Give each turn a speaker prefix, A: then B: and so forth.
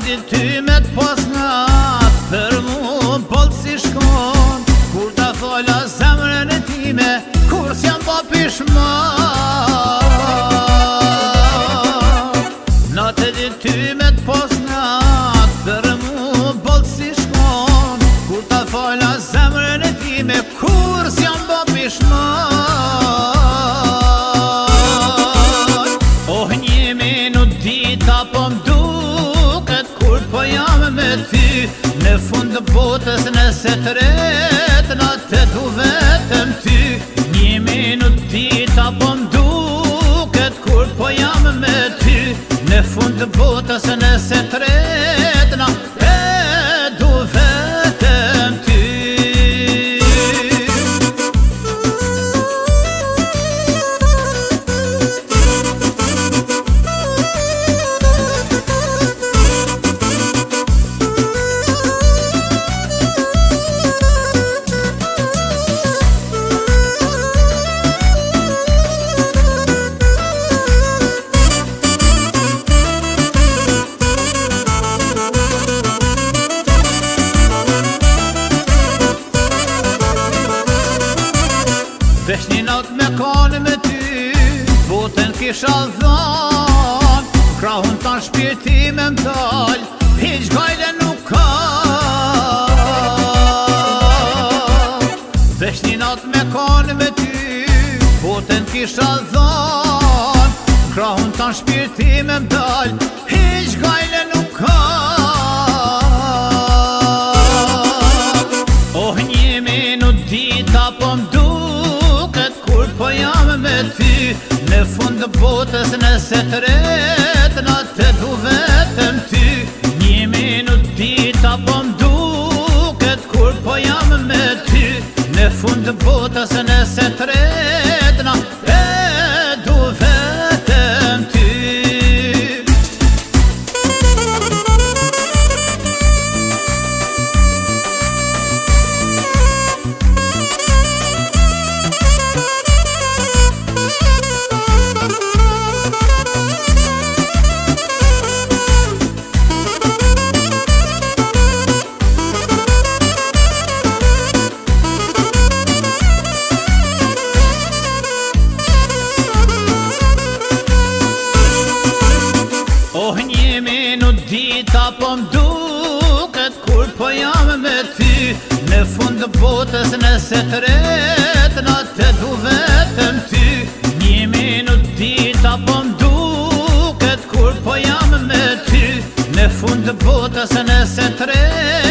A: di ty me t'pas nat, për mu bollë si shkon, kur ta thola zemrën e time, kur s'jam pa pishman. Natë di ty me t'pas nat, për mu bollë si shkon, kur ta thola zemrën e time, kur s'jam pa pishman. Oh, një minut dita po m'duket kur po jam me ty, në fund të botës nëse të retna të du vetëm ty. Një minut dita po m'duket kur po jam me ty, në fund të botës nëse të retna të du vetëm ty. Vesh një natë me kanë me ty, botën kisha dhan, krahun tanë shpirti me m'dal, hiq gajle nuk ka. Vesh një natë me kanë me ty, botën kisha dhan, krahun tanë shpirti me m'dal, hiq gajle nuk ka. Oh, një minut dita po m'duket kur po jam me ty, në fund të botës nëse të retna të du vetëm ty. Një minut dita po m'duket kur po jam me ty, në fund të botës nëse të retna të du vetëm ty. Oh, një minut dita po m'duket kur po jam me ty, në fund të botës nëse të retna të du vetëm ty. Një minut dita po m'duket kur po jam me ty, në fund të botës nëse të retna